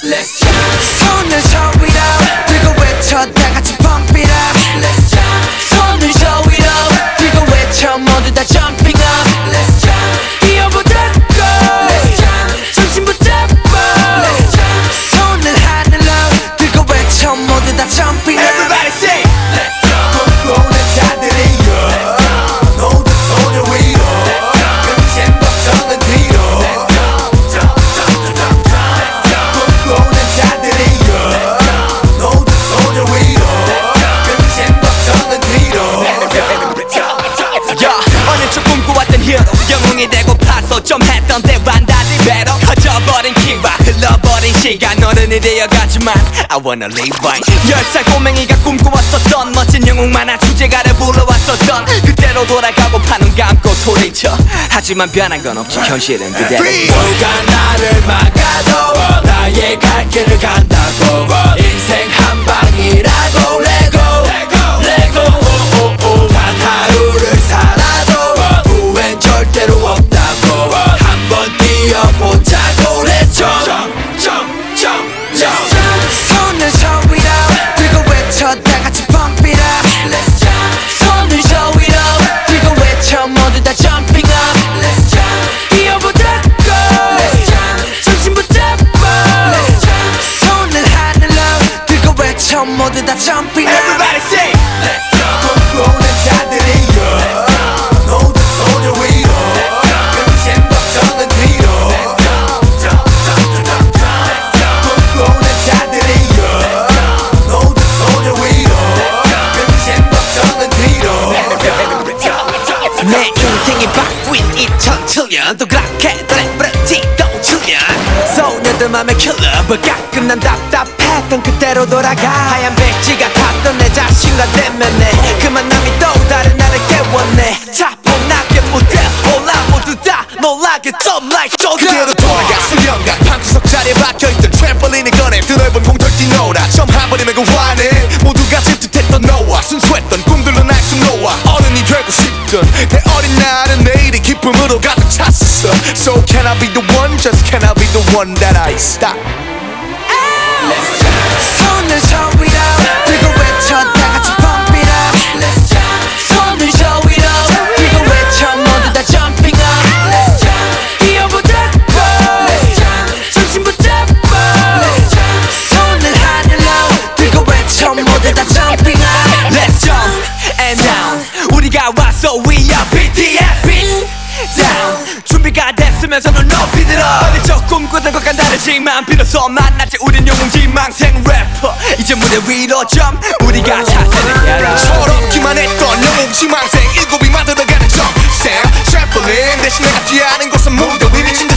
Let's jump. 손을 저 위로 들고 외쳐 다 같이 pump it up. Let's jump. 손을 저 위로 들고 외쳐 모두 다 jumping up. Let's jump. 뛰어보자고. Let's jump. 정신 붙잡고. Let's jump. 손을 하늘로 들고 외쳐 모두 다 jumping up. Everybody say Let's jump. 꿈꾸는 자들이여 모두 손을 위로 금신 걱정은 뒤로 꿈꾸는 자들이여 모두 손을 위로 금신 걱정은 뒤로 어느 쪽 꿈꿔왔던 히어로 영웅이 되고 파서 좀 했던 때와는 달리 배로 커져버린 키와 흘러버린 시간 어른이 되어가지만 I wanna live right 10살 꼬맹이가 꿈꿔왔었던 멋진 영웅 만화 주제가를 불러왔었던 그때로 돌아가고 파눈 감고 소리쳐 하지만 변한 건 없지 현실은 그대로 누가 나를 막아도 나의 갈 길을 간다고 인생 한 방이라고 레고 단 하루를 살아도 후회는 절대로 없다고 한번 뛰어보자고 Let's jump. 손을 저 위로 들고 외쳐 다 같이 pump it up. Let's jump. 손을 저 위로 들고 외쳐 모두 다 jumping up. Let's jump. 뛰어보자고. Let's jump. 정신 붙잡고. Let's jump. 손을 하늘로 들고 외쳐 모두 다 jumping up. Everybody say Let's jump. 꿈꾸는 자들이여 모두 손을 위로 금신 걱정은 뒤로 꿈꾸는 자들이여 모두 손을 위로 금신 걱정은 뒤로 내 인생이 바뀐 2007년 또 그렇게 노래부르지도 7년 소녀들 맘에 킬러버 가끔 난 답답했던 그때로 돌아가 하얀 백지가 탔던 내 자신과 대면해 그 만남이 또 다른 나를 깨웠네 차분하게 무대 올라 모두 다 놀라게 좀 like 그대로 돌아가 수련가 방구석 자리에 박혀있던 트램펄린을 꺼내 드넓은 공터를 뛰노라 처음 한 번이면 그 화내 모두가 질투했던 너와 순수했던 꿈들로 날 숨놓아 어른이 되고 싶던 내 어린 날은 내일이 기쁨으로 가득 찼어 So can I be the one? Just can I be the one that I stop? Let's jump. 손을 저 위로 들고 외쳐 다 같이 pump it up. Let's jump. 손을 저 위로 들고 외쳐 모두 다 jumping up. Let's jump. 뛰어보자고. Let's jump. 정신 붙잡고. Let's jump. 손을 하늘로 들고 외쳐 모두 다 jumping up. Let's jump and down 우리가 왔어 we are BTS beat down 준비가 됐으면 손을 높이 들어 어릴 적 꿈꾸던 것과 다르지만 비로소 만났지 우린 영웅 지망생 래퍼 이제 무대 위로 jump 우리가 차세는 야라 철없기만 했던 영웅 지망생 일곱이 만들어가는 점생 트램펄린 대신 내가 뛰어하는 곳은 무대 위 미친